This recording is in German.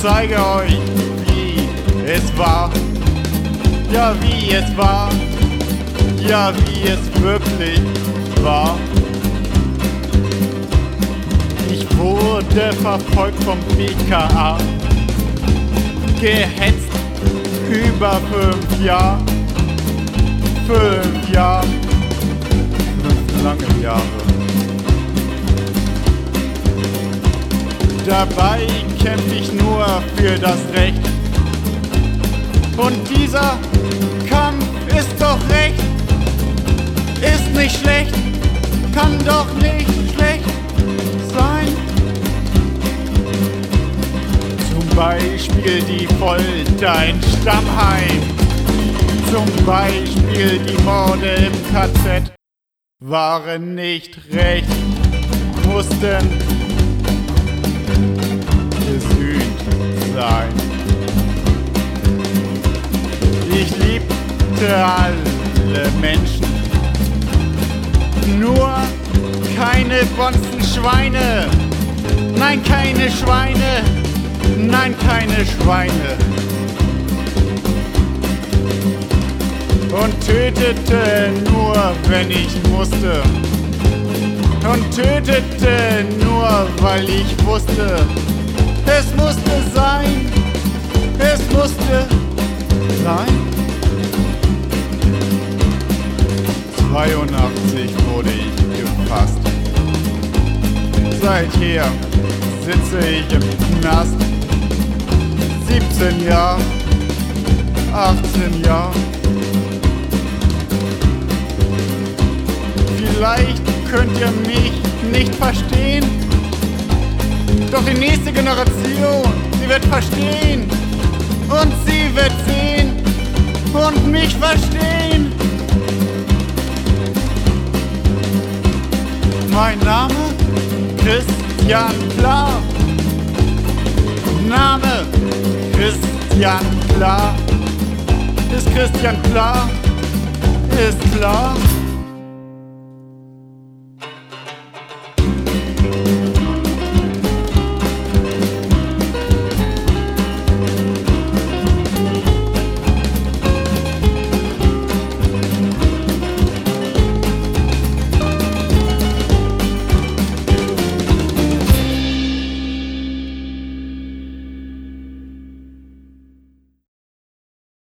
zeige euch, wie es war. Ja, wie es war. Ja, wie es wirklich war. Ich wurde verfolgt vom BKA, gehetzt über 5 Jahre. 5 Jahre. 5 lange Jahre. Dabei kämpf ich nur für das Recht. Und dieser Kampf ist doch recht. Ist nicht schlecht, kann doch nicht schlecht sein. Zum Beispiel die Folter in Stammheim. Zum Beispiel die Morde im KZ waren nicht recht, mussten gesühnt sein. Ich liebte alle Menschen, nur keine Bonzenschweine. Nein, keine Schweine. Nein, keine Schweine. Und tötete nur, wenn ich musste. Und tötete nur, weil ich wusste, es musste sein. Es musste sein. 82 wurde ich gefasst. Seither sitze ich im Knast. 17 Jahre, 18 Jahre. Vielleicht könnt ihr mich nicht verstehen, doch die nächste Generation, sie wird verstehen. Und sie wird sehen und mich verstehen. Mein Name? Christian Klar. Name? Christian Klar. Ist Christian klar? Ist klar?